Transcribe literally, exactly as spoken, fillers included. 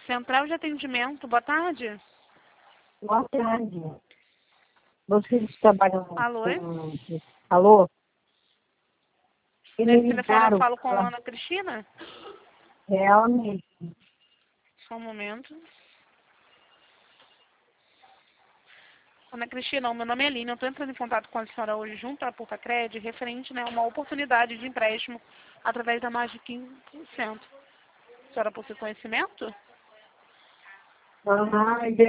Central de atendimento, boa tarde. Boa tarde. Vocês trabalham Alô? com... Alô? Nesse Eles telefone eu ligaram falo com a pra- Ana Cristina? realmente. Só um momento. Ana Cristina, o meu nome é Aline, eu estou entrando em contato com a senhora hoje junto à Portacred, referente, né, a uma oportunidade de empréstimo através da mais de quinze por cento. A senhora possui conhecimento? Ah,